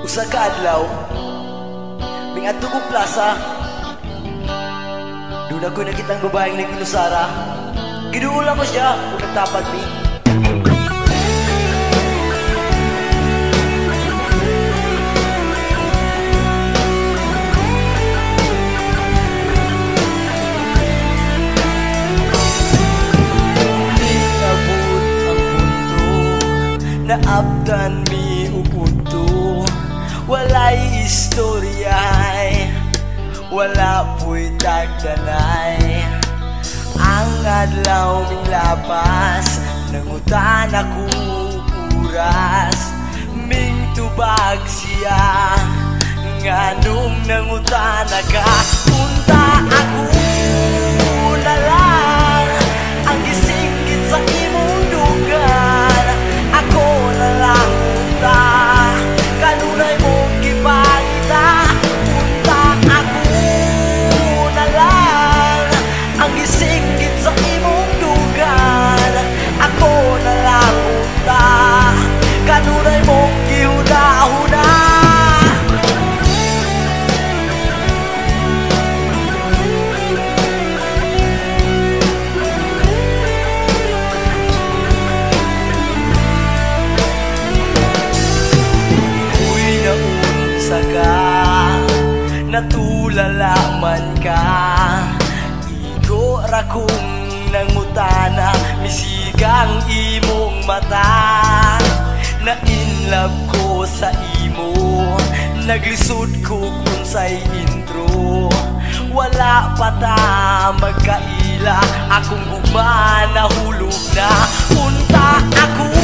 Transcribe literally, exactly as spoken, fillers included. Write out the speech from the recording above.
Usa ka adlaw ning adto ko plaza, doon ako nakitang babaeng nag-inusara. Giduula ko siya kung nagtapad mi. Naabdan mi upunto, walay istoryay, wala po'y tagdanay. Ang adlaw ming lapas, nangutan ako oras, ming tubag siya, nganong nangutan ka. Punta ako na lang, ang gisingkit sa imong dugan. Ako na lang punta, kanunay mong gipangita. Punta ako na lang, ang gisingkit sa imong dugan. Ako na lang punta, kanunay mong gihuna-huna. Natulala man ka, igo ra kong nangutana, misigang imong mata. Na-inlove ko sa imo, naglisod ko kung sa'y intro. Wala pa ta magkaila, akong gugma nahulog na. Punta ako